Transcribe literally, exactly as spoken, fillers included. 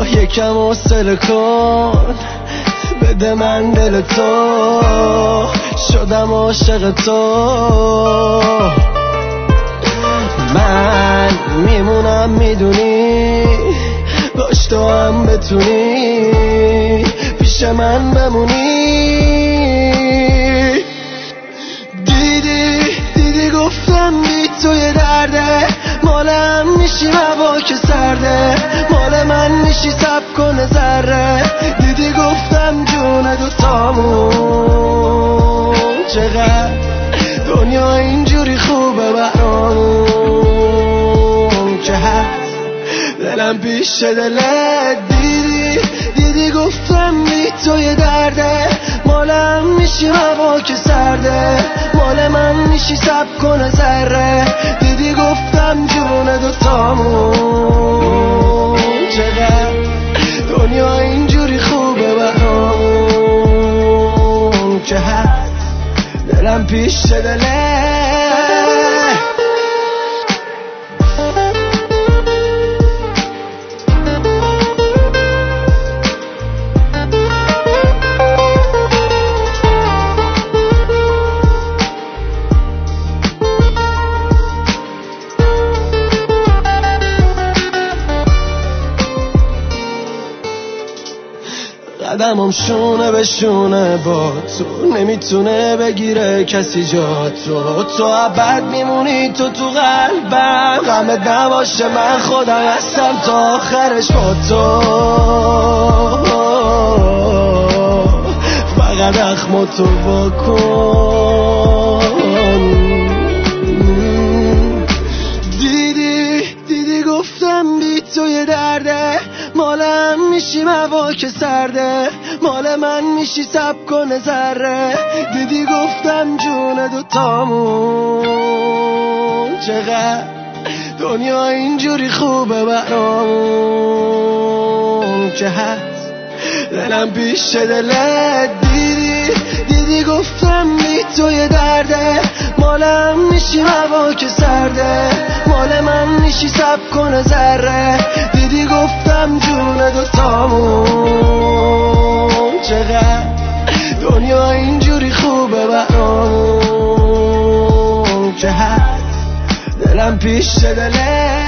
یکم حوصله کن، بده من دل تو، شدم عاشق تو. من میمونم میدونی، باش تو هم بتونی پیش من بمونی. دیدی دیدی گفتم بی تو یه درده، مالم میشی هوا که سرده، مال من میشی سب کنه ذره. دیدی گفتم جون دوتامون چقدر دنیا اینجوری خوبه برامون که هست دلم پیش دلت. دیدی دیدی گفتم بی تو یه درده، مالم میشی هوا که سرده، مال من میشی سب کنه ذره. دیدی گفتم جون دوتامون چقدر دنیا اینجوری خوبه برامون که هست دلم پیش دلت. قدمم شونه به شونه با تو، نمیتونه بگیره کسی جا تو. تو ابد میمونی تو تو قلبم، غمت نباشه من خودم هستم تا آخرش با تو. فقط اخم تو بکن. دیدی دیدی گفتم بی تو یه درده، مالم میشی هوا که سرده، مال من میشی سب کنه ذره. دیدی گفتم جون دوتامون چقدر دنیا اینجوری خوبه برامون که هست دلم پیش دلت. دیدی دیدی گفتم بی تو یه درده، مالم میشی هوا که سرده، مال من میشی سب کنه ذره. دیدی گفتم جون دوتامون چقدر دنیا اینجوری خوبه برامون که هست دلم پیش دلت.